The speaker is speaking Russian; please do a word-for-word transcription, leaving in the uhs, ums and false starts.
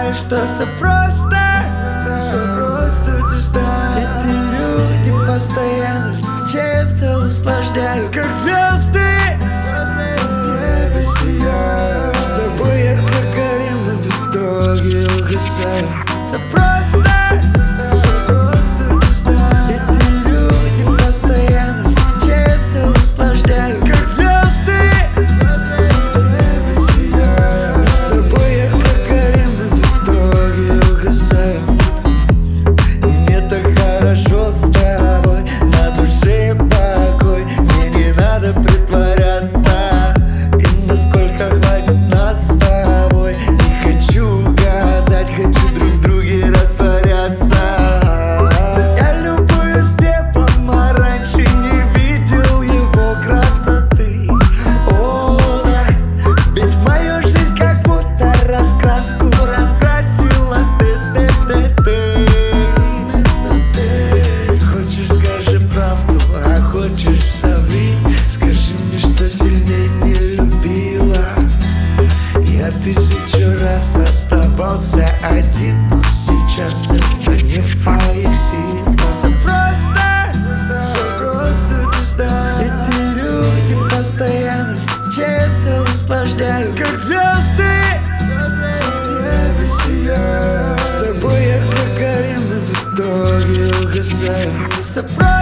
знаешь, что все просто, все просто ты знаешь. Эти люди постоянно чем-то услаждают, как звезды в небе сияют. С тобой я как горем, но в итоге угасаю. Все просто, все просто ты знаешь. Эти люди постоянно чем-то услаждают, как звезды в небе сияют. С тобой я как горем, но в итоге угасаю. Мне так хорошо с тобой, на душе покой. Мне не надо притворяться, и насколько хватит нас с тобой. Не хочу гадать, хочу друг в друге растворяться. Я любуюсь небом, а раньше не видел его красоты. О, да, ведь мою жизнь как будто раскраску раскрасила ты, ты, ты, ты. Хочешь, скажи правду, а хочешь соври. Скажи мне, что сильнее не любила. Я тысячу раз оставался один, но сейчас это не в моих силах. Все просто, все просто ты знаешь. Эти люди постоянно чем-то услаждают, как звезды в небе сияют. С тобой я как горем, но в итоге угасаю. Все просто.